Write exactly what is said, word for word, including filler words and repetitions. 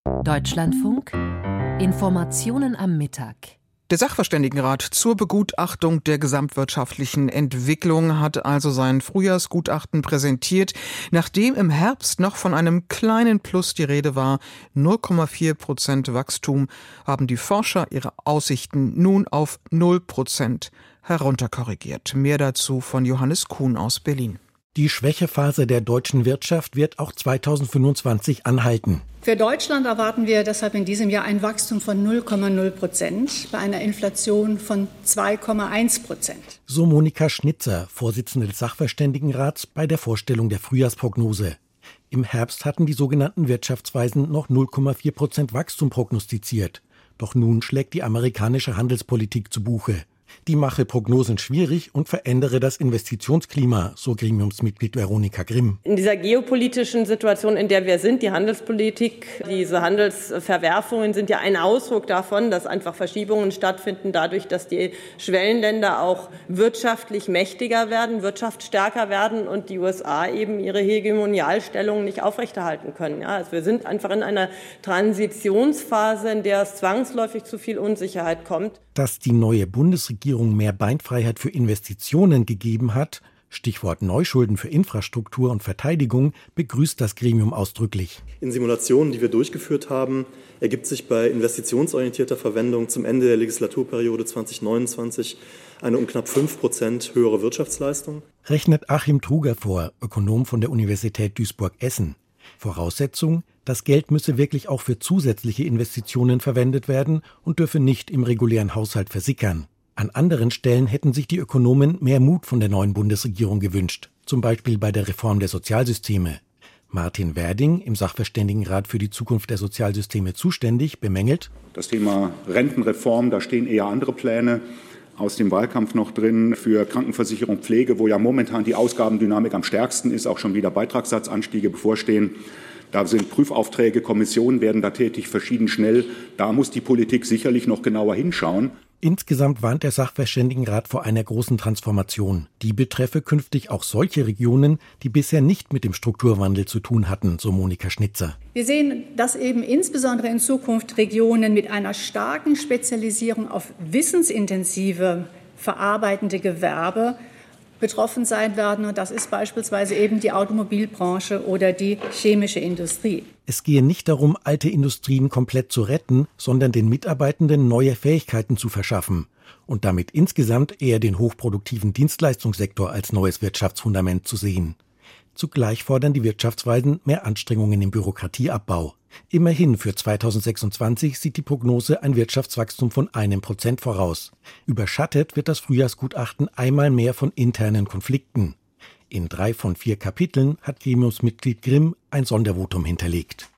Deutschlandfunk Informationen am Mittag. Der Sachverständigenrat zur Begutachtung der gesamtwirtschaftlichen Entwicklung hat also sein Frühjahrsgutachten präsentiert, nachdem im Herbst noch von einem kleinen Plus die Rede war. null Komma vier Prozent Wachstum haben die Forscher ihre Aussichten nun auf null Prozent herunterkorrigiert. Mehr dazu von Johannes Kuhn aus Berlin. Die Schwächephase der deutschen Wirtschaft wird auch zweitausendfünfundzwanzig anhalten. Für Deutschland erwarten wir deshalb in diesem Jahr ein Wachstum von null Komma null Prozent bei einer Inflation von zwei Komma eins Prozent. So Monika Schnitzer, Vorsitzende des Sachverständigenrats, bei der Vorstellung der Frühjahrsprognose. Im Herbst hatten die sogenannten Wirtschaftsweisen noch null Komma vier Prozent Wachstum prognostiziert. Doch nun schlägt die amerikanische Handelspolitik zu Buche. Die mache Prognosen schwierig und verändere das Investitionsklima, so Gremiumsmitglied Veronika Grimm. In dieser geopolitischen Situation, in der wir sind, die Handelspolitik, diese Handelsverwerfungen sind ja ein Ausdruck davon, dass einfach Verschiebungen stattfinden, dadurch, dass die Schwellenländer auch wirtschaftlich mächtiger werden, wirtschaftsstärker werden und die U S A eben ihre Hegemonialstellung nicht aufrechterhalten können. Ja, also wir sind einfach in einer Transitionsphase, in der es zwangsläufig zu viel Unsicherheit kommt. Dass die neue Bundesregierung mehr Beinfreiheit für Investitionen gegeben hat, Stichwort Neuschulden für Infrastruktur und Verteidigung, begrüßt das Gremium ausdrücklich. In Simulationen, die wir durchgeführt haben, ergibt sich bei investitionsorientierter Verwendung zum Ende der Legislaturperiode zwanzig neunundzwanzig eine um knapp fünf Prozent höhere Wirtschaftsleistung. Rechnet Achim Truger vor, Ökonom von der Universität Duisburg-Essen. Voraussetzung: Das Geld müsse wirklich auch für zusätzliche Investitionen verwendet werden und dürfe nicht im regulären Haushalt versickern. An anderen Stellen hätten sich die Ökonomen mehr Mut von der neuen Bundesregierung gewünscht, zum Beispiel bei der Reform der Sozialsysteme. Martin Werding, im Sachverständigenrat für die Zukunft der Sozialsysteme zuständig, bemängelt: Das Thema Rentenreform, da stehen eher andere Pläne aus dem Wahlkampf noch drin. Für Krankenversicherung, Pflege, wo ja momentan die Ausgabendynamik am stärksten ist, auch schon wieder Beitragssatzanstiege bevorstehen. Da sind Prüfaufträge, Kommissionen werden da tätig, verschieden schnell. Da muss die Politik sicherlich noch genauer hinschauen. Insgesamt warnt der Sachverständigenrat vor einer großen Transformation. Die betreffe künftig auch solche Regionen, die bisher nicht mit dem Strukturwandel zu tun hatten, so Monika Schnitzer. Wir sehen, dass eben insbesondere in Zukunft Regionen mit einer starken Spezialisierung auf wissensintensive verarbeitende Gewerbe betroffen sein werden. Und das ist beispielsweise eben die Automobilbranche oder die chemische Industrie. Es gehe nicht darum, alte Industrien komplett zu retten, sondern den Mitarbeitenden neue Fähigkeiten zu verschaffen und damit insgesamt eher den hochproduktiven Dienstleistungssektor als neues Wirtschaftsfundament zu sehen. Zugleich fordern die Wirtschaftsweisen mehr Anstrengungen im Bürokratieabbau. Immerhin für zweitausendsechsundzwanzig sieht die Prognose ein Wirtschaftswachstum von einem Prozent voraus. Überschattet wird das Frühjahrsgutachten einmal mehr von internen Konflikten. In drei von vier Kapiteln hat Gremiumsmitglied Grimm ein Sondervotum hinterlegt.